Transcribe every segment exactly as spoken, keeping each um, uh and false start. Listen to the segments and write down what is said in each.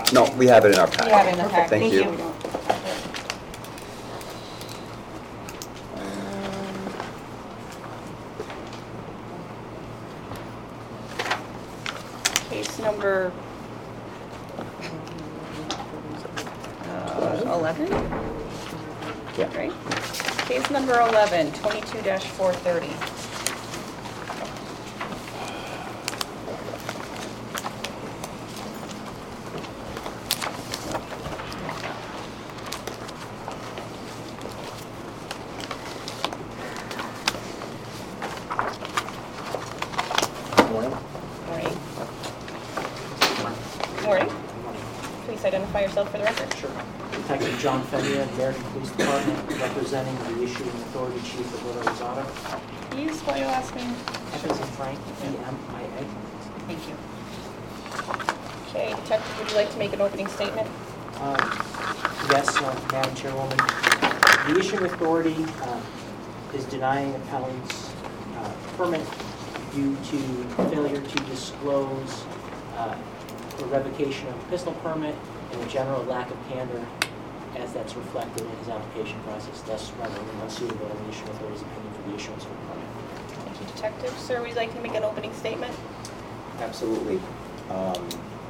No, we have it in our packet. You have it in the Perfect. packet. Thank Yeah, you. we don't. Um, Case number uh, eleven? Yeah. Right? Case number eleven, twenty-two dash four thirty. Morning. Morning. Morning. Please identify yourself for the record. Sure. Detective John Fennia, Meriden Police Department, representing the issuing authority chief of Little Rosado. Can you spell your last name? Evans and Frank, E M I A. Thank you. Okay, Detective, would you like to make an opening statement? Uh, Yes, uh, Madam Chairwoman. The issuing authority uh, is denying appellant's uh, permit due to failure to disclose uh, the revocation of a pistol permit and a general lack of candor as that's reflected in his application process, thus rendering him unsuitable in the issuing authority's opinion for the issuance of a permit. Thank you, Detective. Sir, would you like to make an opening statement? Absolutely. Um,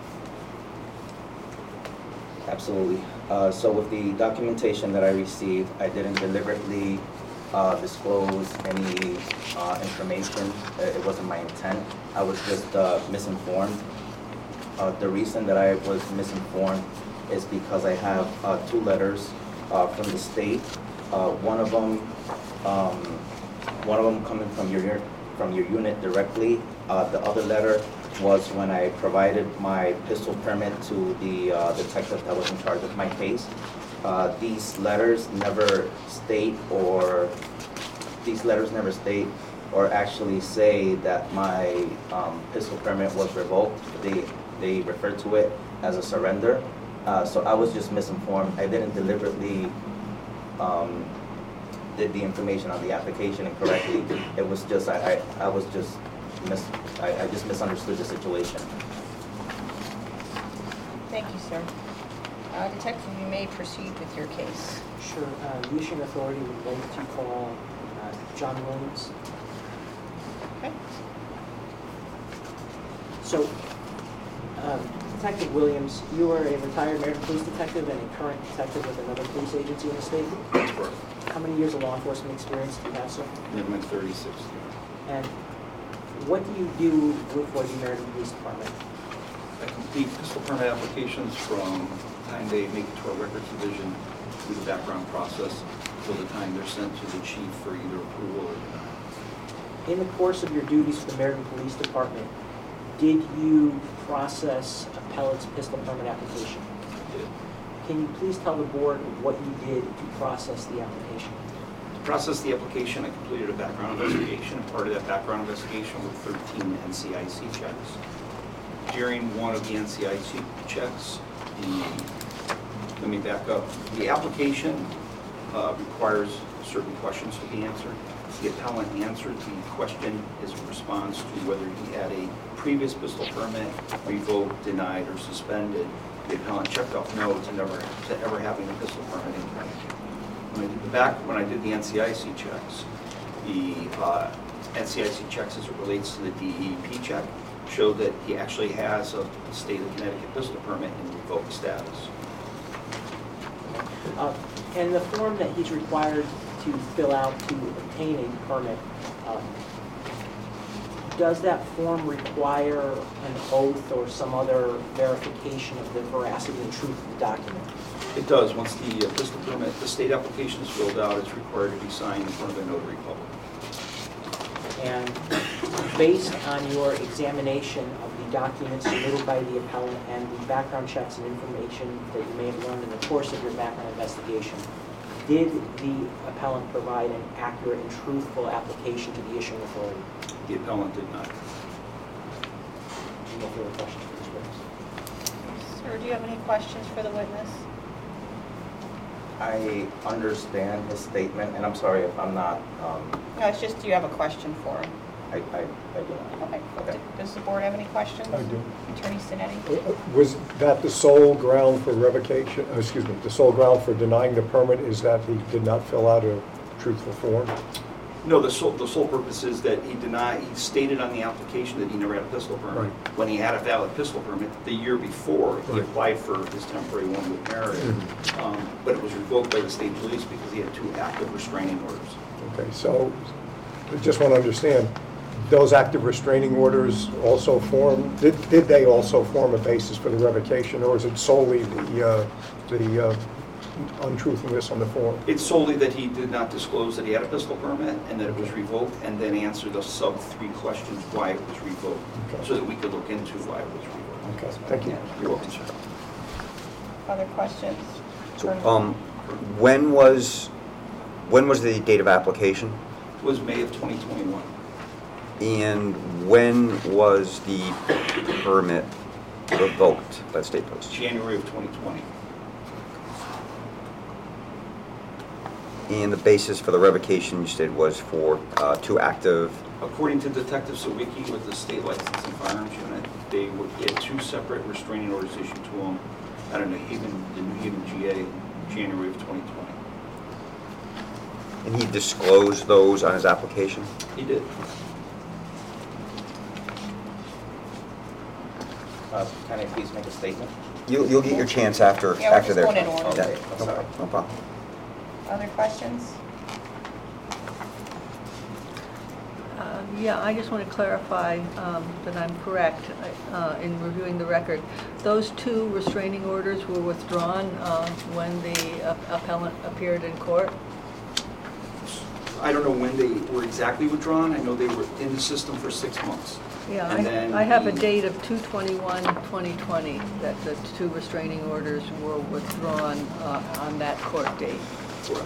absolutely. Uh, so with the documentation that I received, I didn't deliberately uh, disclose any uh, information. It wasn't my intent. I was just uh, misinformed. Uh, the reason that I was misinformed is because I have uh, two letters uh, from the state. Uh, one of them, um, one of them coming from your from your unit directly. Uh, the other letter was when I provided my pistol permit to the uh, detective that was in charge of my case. Uh, these letters never state or these letters never state or actually say that my um, pistol permit was revoked. They they refer to it as a surrender. Uh, so I was just misinformed. I didn't deliberately um, did the information on the application incorrectly. It was just I I, I was just mis I, I just misunderstood the situation. Thank you, sir. Uh, Detective, you may proceed with your case. Sure. Uh, the issuing authority would like to call uh, John Williams. Okay. So, um, Detective Williams, you are a retired Meriden police detective and a current detective with another police agency in the state. That's correct. How many years of law enforcement experience do you have, sir? Never been thirty-six. And what do you do with for the Meriden Police Department? I complete pistol permit applications from the time they make it to our records division through the background process till the time they're sent to the chief for either approval or denial. In the course of your duties for the Meriden Police Department, did you process appellate's pistol permit application? I did. Can you please tell the board what you did to process the application? To process the application, I completed a background investigation. Part of that background investigation were thirteen N C I C checks. During one of the N C I C checks, the, let me back up. The application uh, requires certain questions to be answered. The appellant answered the question as a response to whether he had a previous pistol permit revoked, denied, or suspended. The appellant checked off no to never to ever having a pistol permit in place. When I did the back, when I did the N C I C checks, the uh, N C I C checks as it relates to the D E P check showed that he actually has a state of Connecticut pistol permit in revoked status. Uh, and the form that he's required to fill out to obtain a permit, um, does that form require an oath or some other verification of the veracity and truth of the document? It does. Once the uh, pistol permit, the state application is filled out, it's required to be signed in front of a notary public. And based on your examination of the documents submitted by the appellant and the background checks and information that you may have learned in the course of your background investigation, did the appellant provide an accurate and truthful application to the issuing authority? The appellant did not. No further questions for this witness. Sir, do you have any questions for the witness? I understand his statement, and I'm sorry if I'm not. Um, No, it's just, do you have a question for him? I, I, I do not. Okay. Okay. Does the board have any questions? I do. Attorney Sinetti? Uh, Was that the sole ground for revocation, uh, excuse me, the sole ground for denying the permit is that he did not fill out a truthful form? No, the sole, the sole purpose is that he denied, he stated on the application that he never had a pistol permit. Right. When he had a valid pistol permit the year before, he Right. applied for his temporary one with merit. Mhm. Um, But it was revoked by the state police because he had two active restraining orders. Okay, so I just want to understand, those active restraining orders also form, did, did they also form a basis for the revocation, or is it solely the, uh, the uh, untruthfulness on the form? It's solely that he did not disclose that he had a pistol permit and that it was revoked, and then answer the sub three questions why it was revoked, Okay. so that we could look into why it was revoked. Okay, thank you. You're welcome, sir. Other questions? So, um, when was, when was the date of application? It was May of twenty twenty-one. And when was the permit revoked by the state police? January of twenty twenty. And the basis for the revocation, you said, was for uh, two active, According to Detective Sawicki with the State Licensing Firearms Unit, they would get two separate restraining orders issued to them out of New Haven, the New Haven G A, in January of twenty twenty. and he disclosed those on his application? He did. Uh, Can I please make a statement? You'll, you'll get your chance after, Yeah, we're after just their. going in order. Yeah, Okay, I'm no sorry. problem, no problem. Other questions? Uh, Yeah, I just want to clarify um, that I'm correct uh, in reviewing the record. Those two restraining orders were withdrawn uh, when the uh, appellant appeared in court? I don't know when they were exactly withdrawn. I know they were in the system for six months. Yeah, And then I I have a the- date of two twenty-one twenty twenty, that the two restraining orders were withdrawn uh, on that court date. Correct.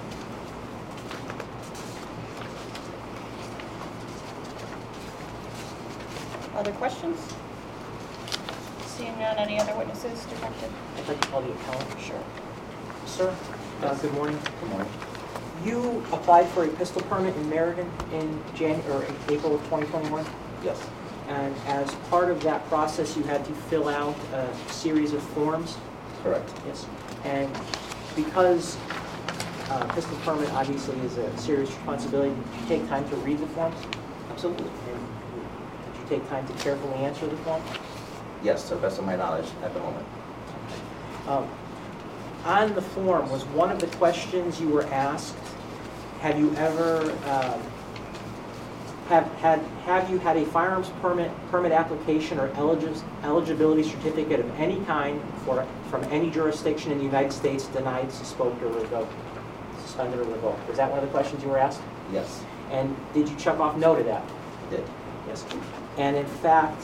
Other questions? Seeing none, any other witnesses, Detective? I'd like to call the appellant. Sure. Sir, uh, good morning. Good morning. You applied for a pistol permit in Meriden in Jan, or in April of twenty twenty-one? Yes, And as part of that process, you had to fill out a series of forms? correct. Yes. And because uh, pistol permit obviously is a serious responsibility, did you take time to read the forms? Absolutely. And did you take time to carefully answer the form? Yes, to the best of my knowledge at the moment. Um, On the form, was one of the questions you were asked, have you ever, um, have, had, have you had a firearms permit, permit application or eligi- eligibility certificate of any kind for, from any jurisdiction in the United States denied, suspended, or revoked? Suspended or revoked? Was that one of the questions you were asked? Yes, And did you check off no to that? I did. Yes. And in fact,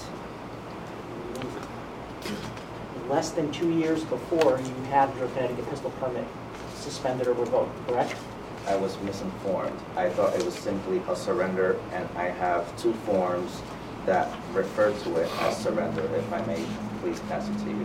less than two years before, you had your Connecticut pistol permit suspended or revoked, correct? I was misinformed. I thought it was simply a surrender, and I have two forms that refer to it as surrender, if I may please pass it to you.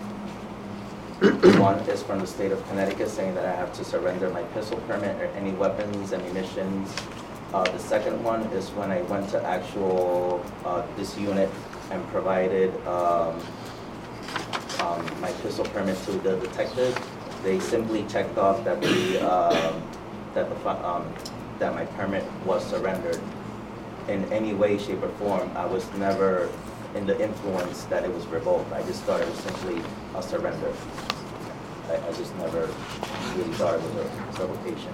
One is from the state of Connecticut saying that I have to surrender my pistol permit or any weapons, ammunitions. Uh, the second one is when I went to actual, uh, this unit and provided, um, um, my pistol permit to the detective. They simply checked off that the, um, that the, fi- um, that my permit was surrendered. In any way, shape, or form, I was never in the influence that it was revoked. I just thought it was simply a surrender. I, I just never really thought it was a revocation.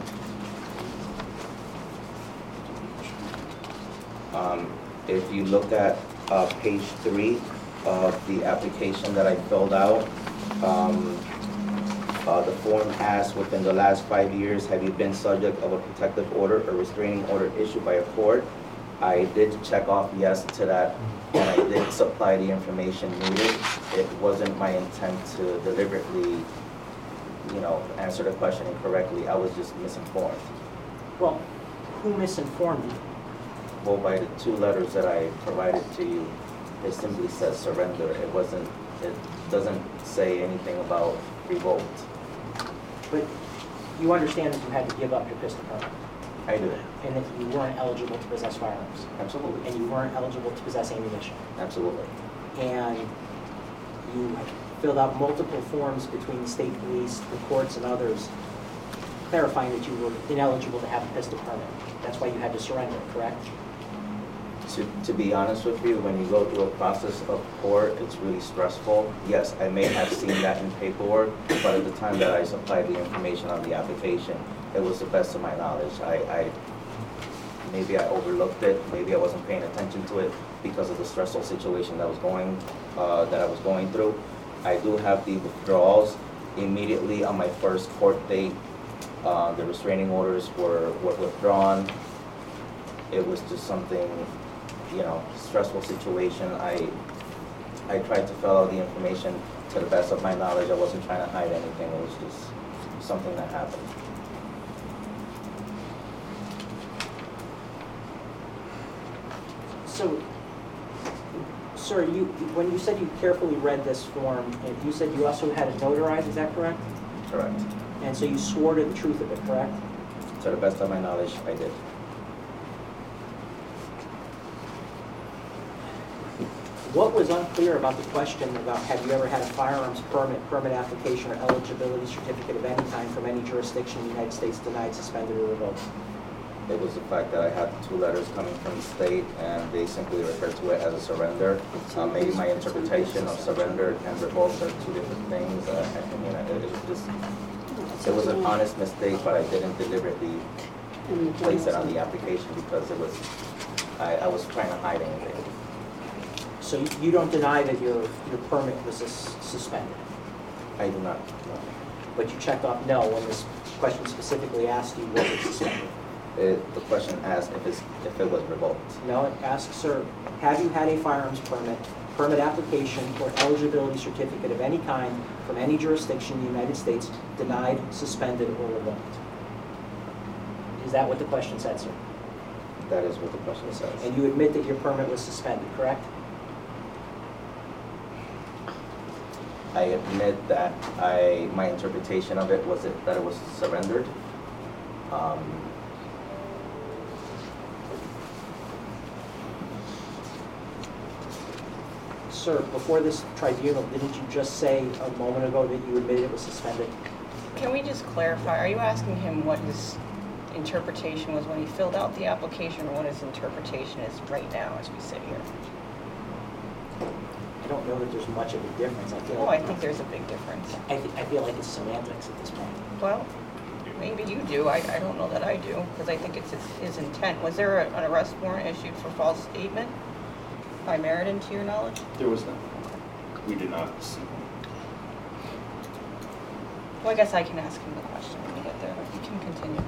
Um, if you look at, uh, page three of the application that I filled out, um, uh, the form asks, within the last five years, have you been subject of a protective order or restraining order issued by a court? I did check off yes to that, and I did supply the information needed. It wasn't my intent to deliberately, you know, answer the question incorrectly. I was just misinformed. Well, who misinformed you? Well, by the two letters that I provided to you, it simply says surrender. It wasn't, it doesn't say anything about revoked. But you understand that you had to give up your pistol permit? I do, And that you weren't eligible to possess firearms. absolutely, And you weren't eligible to possess ammunition. absolutely. And you filled out multiple forms between the state police, the courts, and others, clarifying that you were ineligible to have a pistol permit. That's why you had to surrender, correct? To, to be honest with you, when you go through a process of court, it's really stressful. Yes, I may have seen that in paperwork, but at the time that I supplied the information on the application, it was the best of my knowledge. I, I maybe I overlooked it, maybe I wasn't paying attention to it because of the stressful situation that was going, uh, that I was going through. I do have the withdrawals immediately on my first court date. Uh, the restraining orders were, were withdrawn. It was just something, you know, stressful situation. I I tried to fill out the information to the best of my knowledge. I wasn't trying to hide anything. It was just something that happened. So, sir, you, when you said you carefully read this form, and you said you also had it notarized, is that correct? Correct. And so you swore to the truth of it, correct? To the best of my knowledge, I did. What was unclear about the question about have you ever had a firearms permit, permit application, or eligibility certificate of any kind from any jurisdiction in the United States denied, suspended, or revoked? It was the fact that I had two letters coming from the state, and they simply referred to it as a surrender. Uh, maybe my interpretation of surrender and revolt are two different things. Uh, I mean, it, it was just, it was an honest mistake, but I didn't deliberately place it on the application because it was, I, I was trying to hide anything. So you- you don't deny that your, your permit was sus- suspended, I do not know. but you checked off no when this question specifically asked you was it suspended? It, the question asked if it's, if it was revoked. No, it asks, sir, have you had a firearms permit, permit application, or eligibility certificate of any kind from any jurisdiction in the United States denied, suspended, or revoked? Is that what the question said, sir? That is what the question says. And you admit that your permit was suspended, correct? I admit that I, my interpretation of it was it, that it was surrendered. Um, Sir, before this tribunal, didn't you just say a moment ago that you admitted it was suspended? Can we just clarify, are you asking him what his interpretation was when he filled out the application, or what his interpretation is right now as we sit here? I don't know that there's much of a difference. I feel Oh, I like, think there's a big difference. I, th- I feel like it's semantics at this point. Well, maybe you do, I, I don't know that I do, because I think it's his, his intent. Was there a- an arrest warrant issued for false statement by Meriden, to your knowledge? There was none. We did not see one. Well, I guess I can ask him the question when we get there, but you can continue.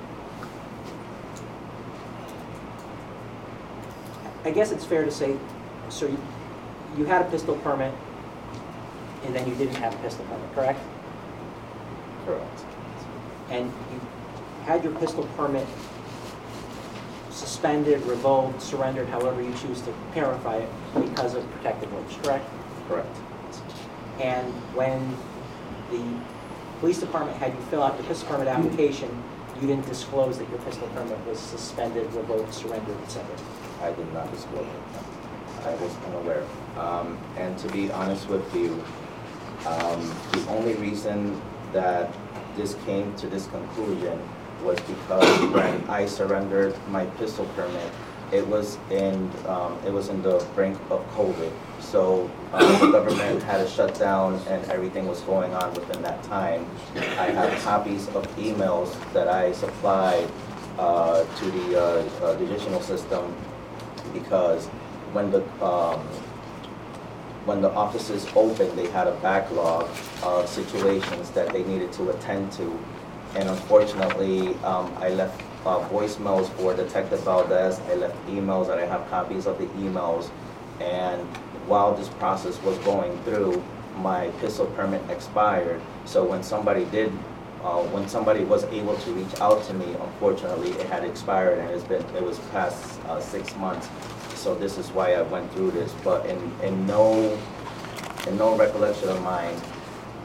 I guess it's fair to say, sir, you, you had a pistol permit, and then you didn't have a pistol permit, correct? correct. And you had your pistol permit suspended, revoked, surrendered, however you choose to clarify it, because of protective orders, correct? Correct. And when the police department had you fill out the pistol permit application, you didn't disclose that your pistol permit was suspended, revoked, surrendered, et cetera. I did not disclose it. I was unaware. Um, and to be honest with you, um, the only reason that this came to this conclusion was because when I surrendered my pistol permit, it was in um, it was in the brink of COVID. So um, the government had a shutdown and everything was going on within that time. I have copies of emails that I supplied uh, to the uh, uh, judicial system because when the um, when the offices opened, they had a backlog of situations that they needed to attend to. And unfortunately, um, I left uh, voicemails for Detective Valdez. I left emails, and I have copies of the emails. And while this process was going through, my pistol permit expired. So when somebody did, uh, when somebody was able to reach out to me, unfortunately, it had expired, and it's been it was past uh, six months. So this is why I went through this. But in in no in no recollection of mine,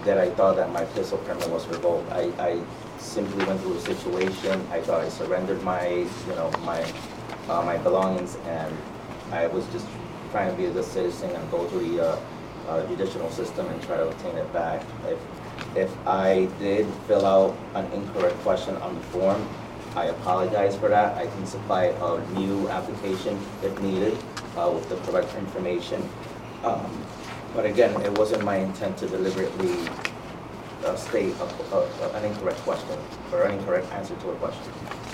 that I thought that my pistol permit was revoked. I, I simply went through a situation. I thought I surrendered my, you know, my, uh, my belongings, and I was just trying to be a good citizen and go through the uh, uh, judicial system and try to obtain it back. If, if I did fill out an incorrect question on the form, I apologize for that. I can supply a new application if needed uh, with the correct information. Um, but again, it wasn't my intent to deliberately uh, state a, a, an incorrect question or an incorrect answer to a question.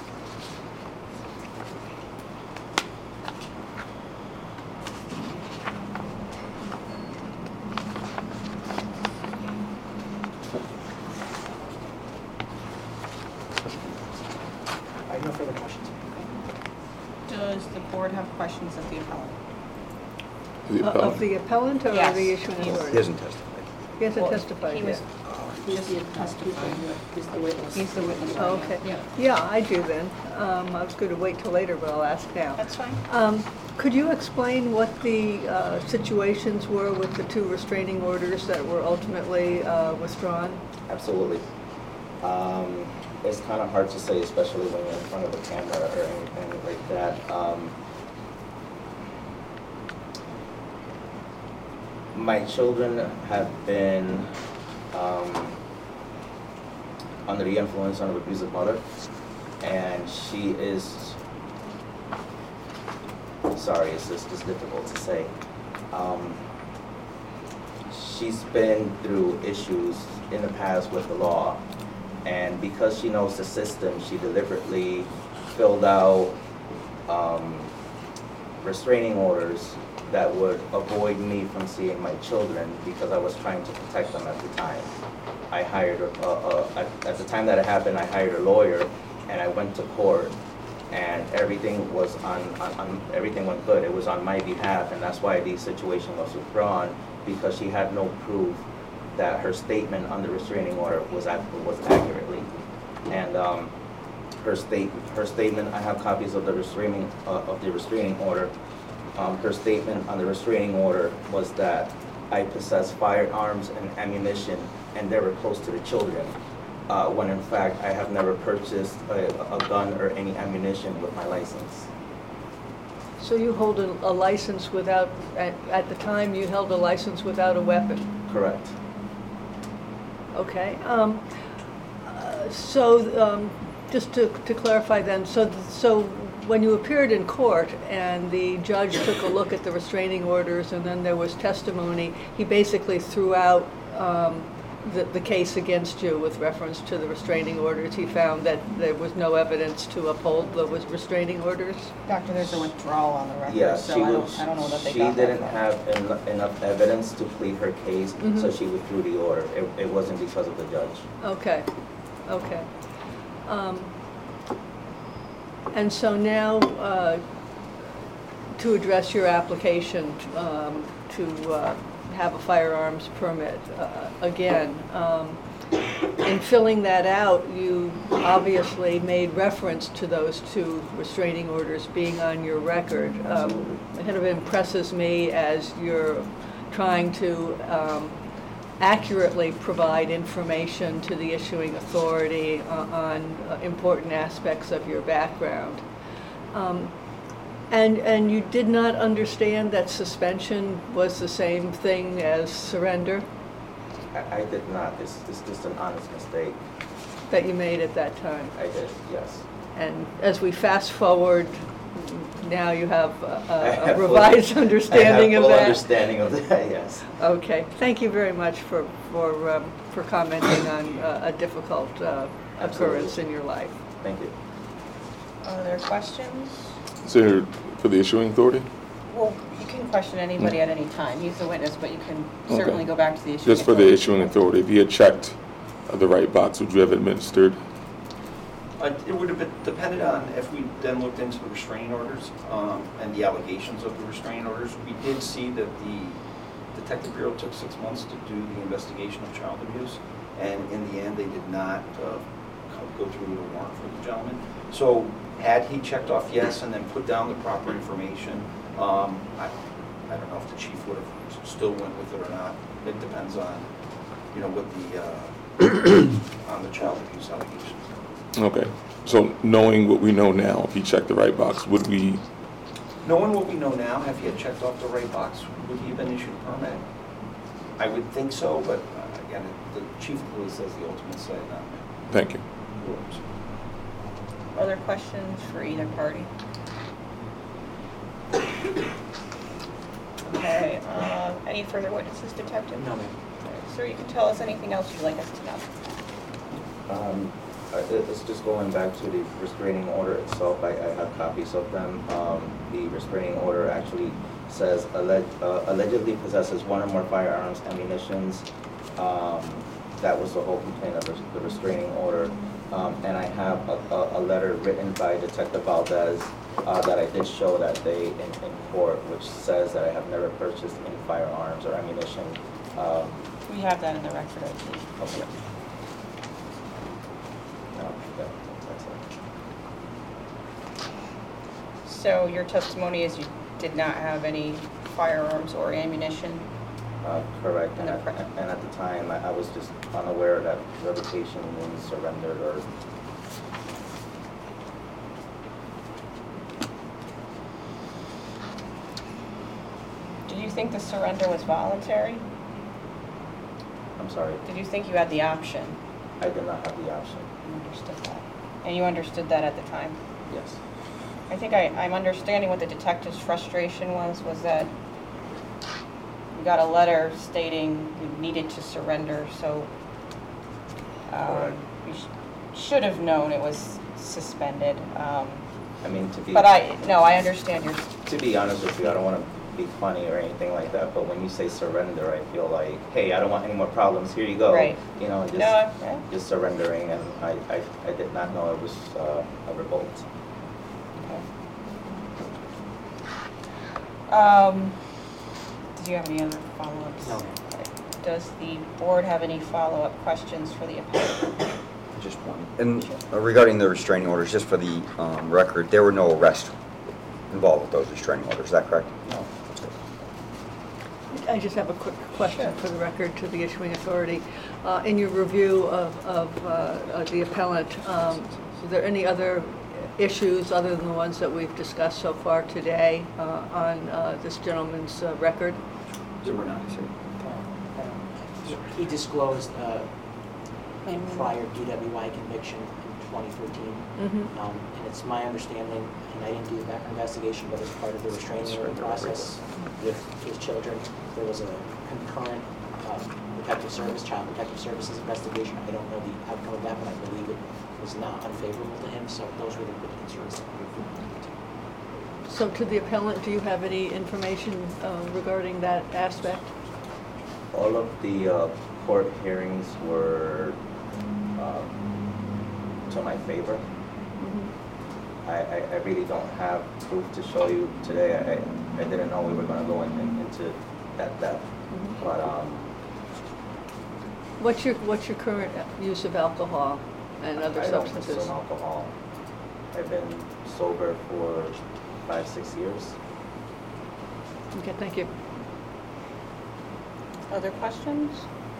I have no further questions. Does the board have questions of the appellant? The Uh, Of appellant. the appellant or Yes. the issuing He- He authority? hasn't testified. He hasn't Well, testified He was yet. just testifying. He's the witness. He's the witness. Oh, right now. okay. Yeah. Yeah, I do then. Um, I was going to wait till later, but I'll ask now. That's fine. Um, Could you explain what the uh, situations were with the two restraining orders that were ultimately uh, withdrawn? Absolutely. Um, it's kind of hard to say, especially when you're in front of a camera or anything like that. Um, my children have been um, under the influence of an abusive mother, and she is, sorry, it's just it's difficult to say. Um, she's been through issues in the past with the law, and because she knows the system, she deliberately filled out um, restraining orders that would avoid me from seeing my children because I was trying to protect them at the time. I hired, a, a, a, at, at the time that it happened, I hired a lawyer, and I went to court, and everything was on, on, on everything went good. It was on my behalf, and that's why the situation was withdrawn, because she had no proof that her statement on the restraining order was ac was accurately. And um, her state her statement, I have copies of the restraining uh, of the restraining order. Um, her statement on the restraining order was that I possess firearms and ammunition, and they were close to the children. Uh, when in fact I have never purchased a, a gun or any ammunition with my license. So you hold a a license without, at at the time, you held a license without a weapon? Correct. Okay. Um, uh, So, um, just to to clarify then, so th- so when you appeared in court and the judge took a look at the restraining orders and then there was testimony, he basically threw out um, the the case against you with reference to the restraining orders. He found that there was no evidence to uphold the was- restraining orders? Doctor, there's a withdrawal on the record, Yeah, so she I was, don't, I don't know that they she got that didn't far. have en- enough evidence to plead her case, so Mhm. she withdrew the order. It, it wasn't because of the judge. Okay, okay. Um, And so now, uh, to address your application um, to uh, have a firearms permit, uh, again, um, in filling that out, you obviously made reference to those two restraining orders being on your record. Um, Absolutely. It kind of impresses me as you're trying to um, accurately provide information to the issuing authority uh, on uh, important aspects of your background. Um, and and you did not understand that suspension was the same thing as surrender I, I did not. It's, it's just an honest mistake. that you made at that time. I did, yes. And as we fast forward, now you have I a, a have full- revised understanding I have of full that. understanding of that, yes. Okay, thank you very much for, for, um, for commenting on uh, a difficult uh, occurrence Absolutely. in your life. Thank you. Are there questions? So for the issuing authority? Well, you can question anybody at any time. He's the witness, but you can certainly Okay. go back to the issue. Just for the issuing authority, if you had checked uh, the right box, would you have administered? Uh, It would have been depended on if we then looked into the restraining orders um, and the allegations of the restraining orders. We did see that the Detective Bureau took six months to do the investigation of child abuse, and in the end, they did not uh, co- go through with a warrant for the gentleman. So had he checked off yes and then put down the proper information, um, I, I don't know if the chief would have still went with it or not. It depends on you know, with the, uh, on the child abuse allegations. Okay, so knowing what we know now, if he checked the right box, would we, Knowing what we know now, have you had checked off the right box, would he have been issued a permit? I would think so, but uh, again, the chief of police has the ultimate say on that. thank you. Other questions for either party? Okay, uh, any further witnesses, Detective? No, ma'am. All right, sir, you can tell us anything else you'd like us to know. Um, I- it- It's just going back to the restraining order itself. I I have copies of them. Um, The restraining order actually says alleg- uh, allegedly possesses one or more firearms, ammunitions. Um, That was the whole complaint of the restraining order. Um, And I have a a- a letter written by Detective Valdez uh, that I did show that day in in court, which says that I have never purchased any firearms or ammunition. Um, We have that in the record, I believe. Okay. No, that- that's it. So your testimony is you did not have any firearms or ammunition? Uh, Correct, And and the at, pre- and at the time, I I was just unaware that revocation means surrendered or, Did you think the surrender was voluntary? I'm sorry, Did you think you had the option? I did not have the option. You understood that. And you understood that at the time? Yes. I think I, I'm understanding what the detective's frustration was, was that you got a letter stating you needed to surrender, so um, Correct. you sh- should have known it was suspended. Um, I mean, to be, But I, no, I understand your, to be honest with you, I don't want to be funny or anything like that, but when you say surrender, I feel like, hey, I don't want any more problems, here you go. Right. You know, just, no, yeah. just surrendering, and I, I, I did not know it was uh, a revolt. Okay. Um, did you have any other follow-ups? No, ma'am. Does the board have any follow-up questions for the appellant? Just one. And uh, regarding the restraining orders, just for the um, record, there were no arrests involved with those restraining orders, is that correct? No. I just have a quick question Sure. for the record to the issuing authority. Uh, In your review of, of uh, of the appellant, um, are there any other issues other than the ones that we've discussed so far today uh, on uh, this gentleman's uh, record? There were not, sir. He disclosed uh, a prior D W I conviction in twenty thirteen. Mhm. Um, And it's my understanding, and I didn't do the background investigation, but as part of the restraining order process with his children, there was a concurrent um, protective service, child protective services investigation. I don't know the outcome of that, but I believe it was not unfavorable to him, so those were the big concerns that we reviewed. So to the appellant, do you have any information uh, regarding that aspect? All of the uh, court hearings were um, to my favor. I, I, I really don't have proof to show you today. I, I didn't know we were going to go in, in, into that depth. But um, What's your, what's your current use of alcohol and other I don't substances? consume alcohol. I've been sober for five, six years. Okay, thank you. Other questions?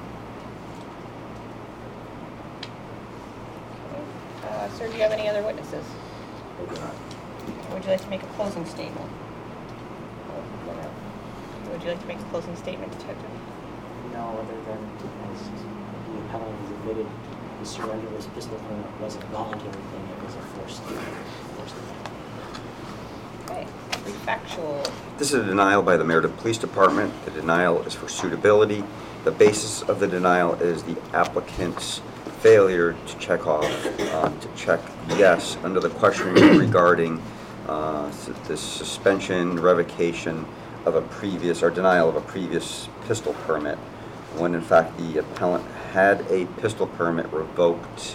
Okay. Uh, Sir, do you have any other witnesses? I do not. Would you like to make a closing statement? uh, don't have- Would you like to make a closing statement, Detective? No, other than as the appellant has admitted, the surrender was pistol permit wasn't a voluntary thing, it was a forced, forced event. Okay. Brief factual. This is a denial by the Meredith Police Department. The denial is for suitability. The basis of the denial is the applicant's failure to check off, uh, to check yes under the questioning regarding uh, s- the suspension, revocation of a previous, or denial of a previous pistol permit, when in fact the appellant had a pistol permit revoked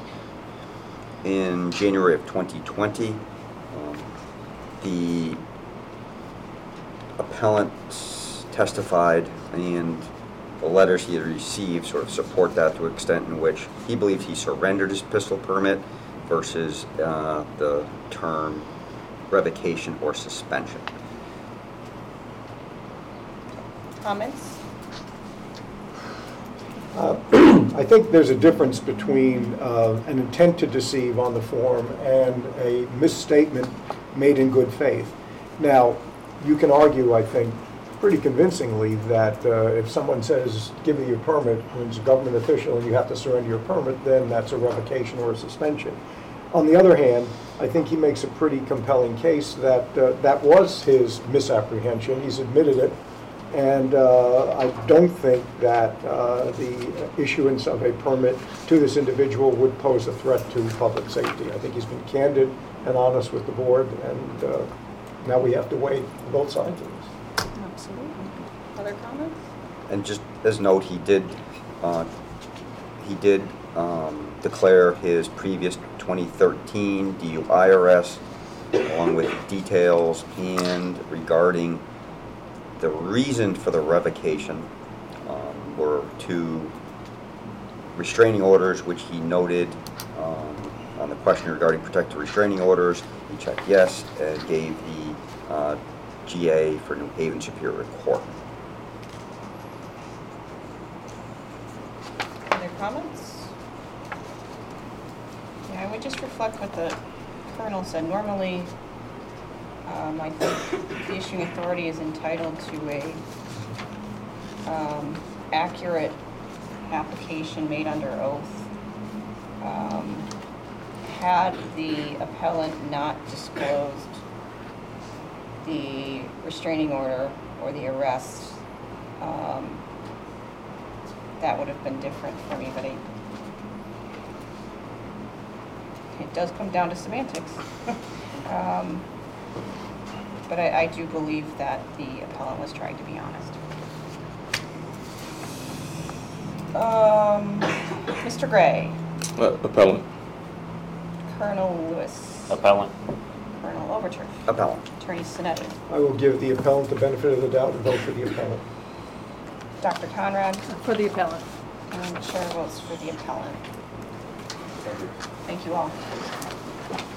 in January of twenty twenty. Um, The appellant testified, and the letters he had received sort of support that to an extent in which he believes he surrendered his pistol permit versus uh, the term revocation or suspension. Comments? Uh, I think there's a difference between uh, an intent to deceive on the form and a misstatement made in good faith. Now, you can argue, I think, pretty convincingly that uh, if someone says, give me your permit, when it's a government official and you have to surrender your permit, then that's a revocation or a suspension. On the other hand, I think he makes a pretty compelling case that uh, that was his misapprehension. He's admitted it. And uh, I don't think that uh, the issuance of a permit to this individual would pose a threat to public safety. I think he's been candid and honest with the board, and uh, now we have to weigh both sides of this. Absolutely. Other comments? And just as note, he did, uh, he did um, declare his previous twenty thirteen D U I arrest, along with details and regarding the reason for the revocation um, were two restraining orders, which he noted um, on the question regarding protective restraining orders. He checked yes and gave the uh, G A for New Haven Superior Court. Other comments? Yeah, I would just reflect what the Colonel said. Normally, um, I think the issuing authority is entitled to a um, accurate application made under oath. Um, had the appellant not disclosed the restraining order or the arrest, um, that would have been different for me, but it, it does come down to semantics. um, but I, I do believe that the appellant was trying to be honest. Um, Mister Gray, Uh, Appellant. Colonel Lewis, Appellant. Colonel Overture, Appellant. Attorney Sinetti, I will give the appellant the benefit of the doubt and vote for the appellant. Doctor Conrad, For the appellant. and the chair votes for the appellant. Thank you all.